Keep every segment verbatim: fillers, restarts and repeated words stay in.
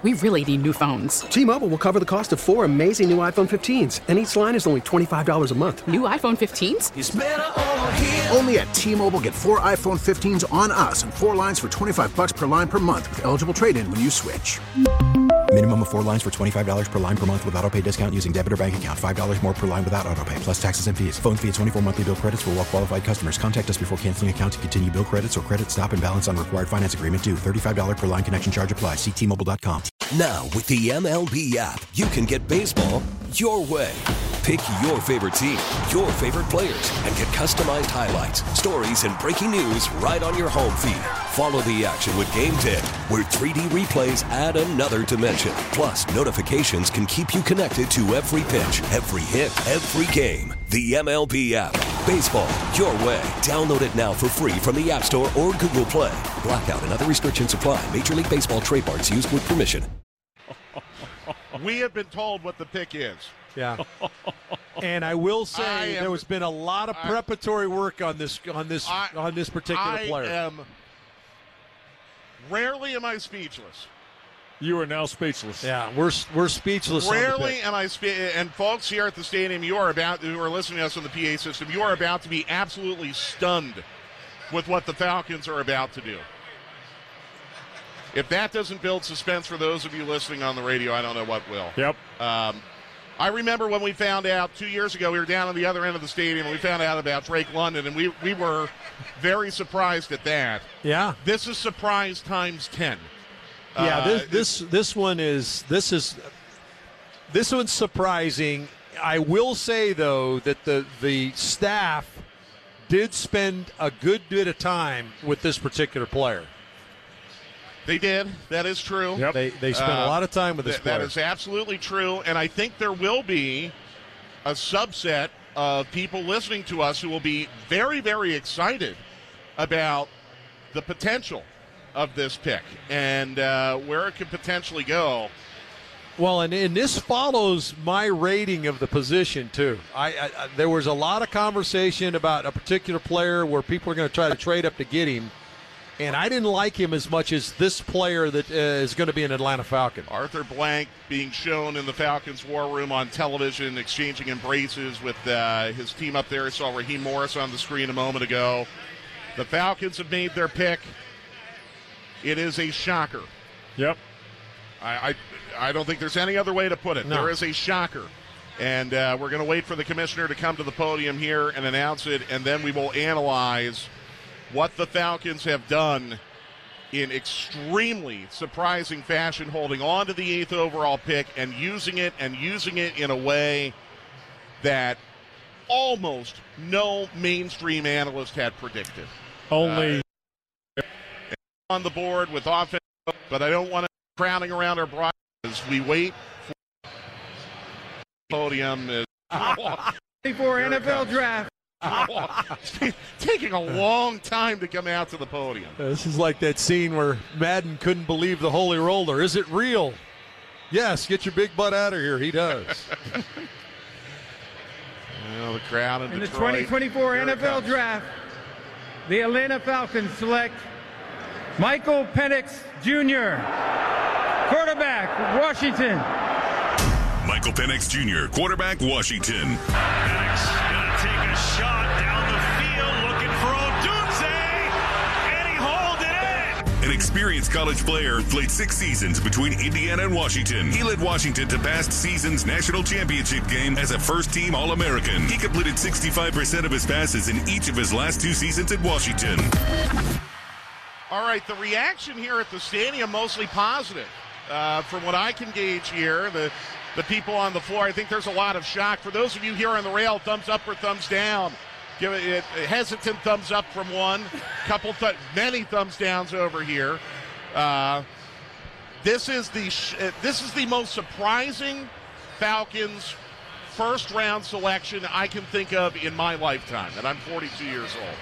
we really need new phones. T-Mobile will cover the cost of four amazing new iPhone fifteens, and each line is only twenty-five dollars a month. New iPhone fifteens? It's better over here. Only at T-Mobile, get four iPhone fifteens on us and four lines for twenty-five dollars per line per month with eligible trade-in when you switch. Minimum of four lines for twenty-five dollars per line per month with autopay discount using debit or bank account. five dollars more per line without autopay, plus taxes and fees. Phone fee at twenty-four monthly bill credits for well-qualified customers. Contact us before canceling account to continue bill credits or credit stop and balance on required finance agreement due. thirty-five dollars per line connection charge applies. See T Mobile dot com. Now, with the M L B app, you can get baseball your way. Pick your favorite team, your favorite players, and get customized highlights, stories, and breaking news right on your home feed. Follow the action with Game Day, where three D replays add another dimension. Plus, notifications can keep you connected to every pitch, every hit, every game. The M L B app. Baseball your way. Download it now for free from the App Store or Google Play. Blackout and other restrictions apply. Major League Baseball trademarks used with permission. We have been told what the pick is. Yeah. And I will say I am, there has been a lot of preparatory work on this on this I, on this particular I player. Am, rarely am I speechless. You are now speechless. Yeah, we're we're speechless. Rarely am I spe- and folks here at the stadium, you are about who are listening to us on the P A system, you are about to be absolutely stunned with what the Falcons are about to do. If that doesn't build suspense for those of you listening on the radio, I don't know what will. Yep. Um, I remember when we found out two years ago, we were down on the other end of the stadium, and we found out about Drake London, and we, we were very surprised at that. Yeah. This is surprise times ten. Yeah, uh, this this this one is this is this one's surprising. I will say though that the the staff did spend a good bit of time with this particular player. They did. That is true. Yep. They they spent uh, a lot of time with this th- player. That is absolutely true, and I think there will be a subset of people listening to us who will be very, very excited about the potential of this pick and uh, where it could potentially go. Well, and, and this follows my rating of the position, too. I, I, I There was a lot of conversation about a particular player where people are going to try to trade up to get him. And I didn't like him as much as this player that uh, is going to be an Atlanta Falcon. Arthur Blank being shown in the Falcons' war room on television, exchanging embraces with uh, his team up there. I saw Raheem Morris on the screen a moment ago. The Falcons have made their pick. It is a shocker. Yep. I I, I don't think there's any other way to put it. No. There is a shocker. And uh, we're going to wait for the commissioner to come to the podium here and announce it, and then we will analyze what the Falcons have done in extremely surprising fashion, holding on to the eighth overall pick and using it and using it in a way that almost no mainstream analyst had predicted. Only uh, on the board with offense, but I don't want to crowding around our broad as we wait for the podium. Is, For N F L draft. Taking a long time to come out to the podium. This is like that scene where Madden couldn't believe the holy roller. Is it real? Yes, get your big butt out of here. He does. Well, the crowd in, in the Detroit, twenty twenty-four N F L comes. draft, the Atlanta Falcons select Michael Penix Junior, quarterback, Washington. Michael Penix Junior, quarterback, Washington. Penix gonna take a shot down the field, looking for Odunze, and he hauled it in. An experienced college player, played six seasons between Indiana and Washington. He led Washington to past season's national championship game as a first-team All-American. He completed sixty-five percent of his passes in each of his last two seasons at Washington. All right, the reaction here at the stadium mostly positive. Uh, from what I can gauge here, the the people on the floor, I think there's a lot of shock. For those of you here on the rail, thumbs up or thumbs down. Give it, it a hesitant thumbs up from one, couple, th- many thumbs downs over here. Uh, this is the sh- uh, this is the most surprising Falcons first round selection I can think of in my lifetime, and I'm forty-two years old.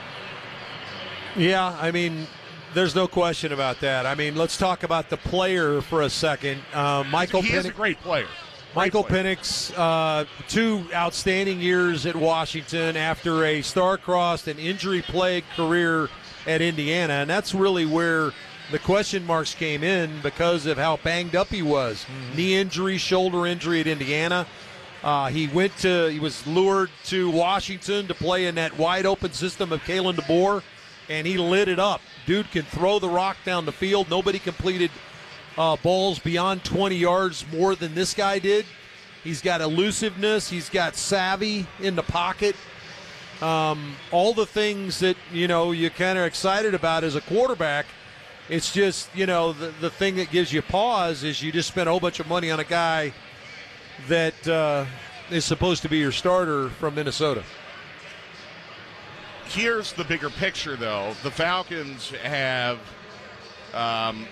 Yeah, I mean, there's no question about that. I mean, let's talk about the player for a second. Uh, Michael he Penix, is a great player. Great Michael player. Penix, uh, two outstanding years at Washington after a star-crossed and injury-plagued career at Indiana, and that's really where the question marks came in because of how banged up he was. Mm-hmm. Knee injury, shoulder injury at Indiana. Uh, he went to, he was lured to Washington to play in that wide open system of Kalen DeBoer, and he lit it up. Dude can throw the rock down the field. Nobody completed uh, balls beyond twenty yards more than this guy did. He's got elusiveness. He's got savvy in the pocket. Um, all the things that, you know, you're kind of excited about as a quarterback. It's just, you know, the, the thing that gives you pause is you just spent a whole bunch of money on a guy that uh, is supposed to be your starter from Minnesota. Here's the bigger picture, though. The Falcons have um,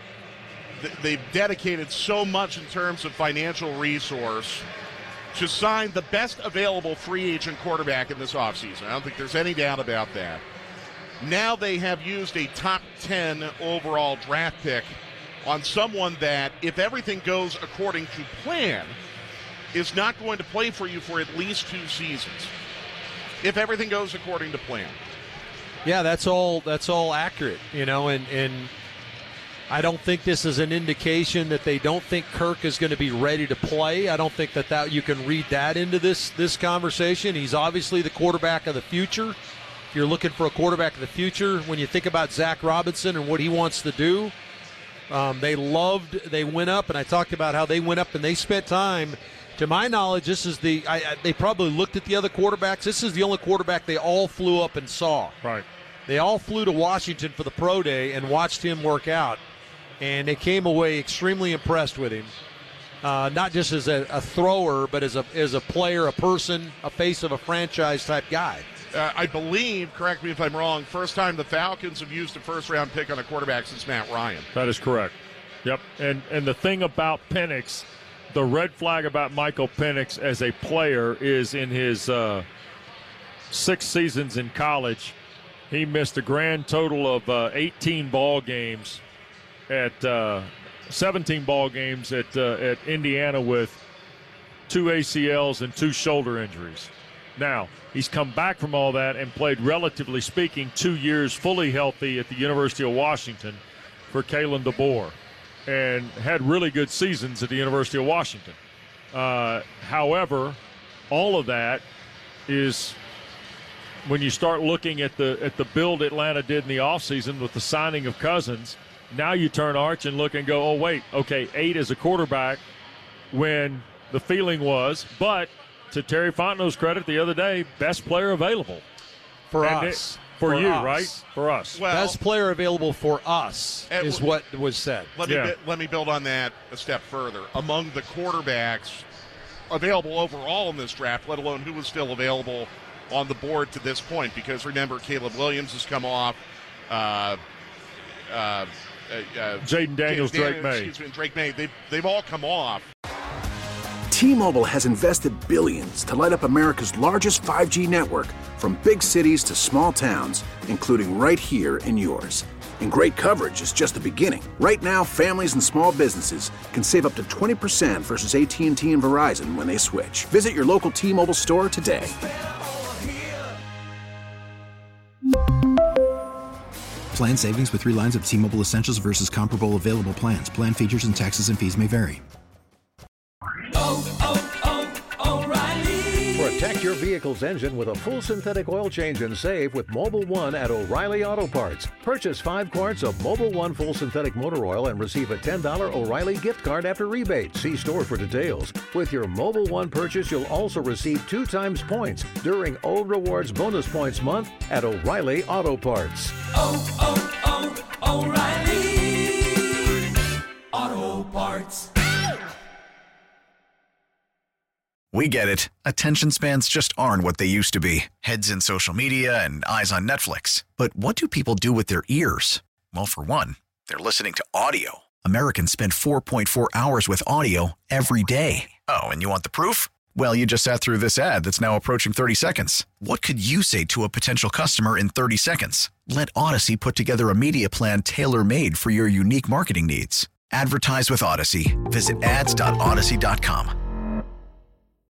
th- they've dedicated so much in terms of financial resource to sign the best available free agent quarterback in this offseason. I don't think there's any doubt about that. Now they have used a top ten overall draft pick on someone that, if everything goes according to plan, is not going to play for you for at least two seasons. If everything goes according to plan. Yeah, that's all that's all accurate, you know, and, and I don't think this is an indication that they don't think Kirk is going to be ready to play. I don't think that, that you can read that into this this conversation. He's obviously the quarterback of the future. If you're looking for a quarterback of the future, when you think about Zach Robinson and what he wants to do, um, they loved, they went up, and I talked about how they went up and they spent time. To my knowledge, this is the, I, I, they probably looked at the other quarterbacks. This is the only quarterback they all flew up and saw. Right. They all flew to Washington for the pro day and watched him work out, and they came away extremely impressed with him. Uh, not just as a, a thrower, but as a as a player, a person, a face of a franchise type guy. Uh, I believe, correct me if I'm wrong, first time the Falcons have used a first-round pick on a quarterback since Matt Ryan. That is correct. Yep. And and the thing about Penix, the red flag about Michael Penix as a player is in his uh, six seasons in college, he missed a grand total of uh, eighteen ball games at uh, seventeen ball games at uh, at Indiana with two A C Ls and two shoulder injuries. Now, he's come back from all that and played, relatively speaking, two years fully healthy at the University of Washington for Kalen DeBoer, and had really good seasons at the University of Washington. Uh, however, all of that is, when you start looking at the at the build Atlanta did in the offseason with the signing of Cousins, now you turn Arch and look and go, oh, wait, okay, eight as a quarterback when the feeling was, but to Terry Fontenot's credit the other day, best player available. For and us. It, for, for you, us. right? For us. Well, best player available for us is what was said. Let me, yeah. let me build on that a step further. Among the quarterbacks available overall in this draft, let alone who was still available on the board to this point, because remember, Caleb Williams has come off. Uh, uh, uh, Jaden Daniels, Dan- Drake May. Excuse me, Drake May. They've, they've all come off. T-Mobile has invested billions to light up America's largest five G network, from big cities to small towns, including right here in yours. And great coverage is just the beginning. Right now, families and small businesses can save up to twenty percent versus A T and T and Verizon when they switch. Visit your local T-Mobile store today. Plan savings with three lines of T-Mobile Essentials versus comparable available plans. Plan features and taxes and fees may vary. Oh, oh, oh, O'Reilly. Protect your vehicle's engine with a full synthetic oil change and save with Mobil one at O'Reilly Auto Parts. Purchase five quarts of Mobil one full synthetic motor oil and receive a ten dollars O'Reilly gift card after rebate. See store for details. With your Mobil one purchase, you'll also receive two times points during O Rewards Bonus Points Month at O'Reilly Auto Parts. Oh, oh, oh, O'Reilly Auto Parts. We get it. Attention spans just aren't what they used to be. Heads in social media and eyes on Netflix. But what do people do with their ears? Well, for one, they're listening to audio. Americans spend four point four hours with audio every day. Oh, and you want the proof? Well, you just sat through this ad that's now approaching thirty seconds. What could you say to a potential customer in thirty seconds? Let Odyssey put together a media plan tailor-made for your unique marketing needs. Advertise with Odyssey. Visit ads dot odyssey dot com.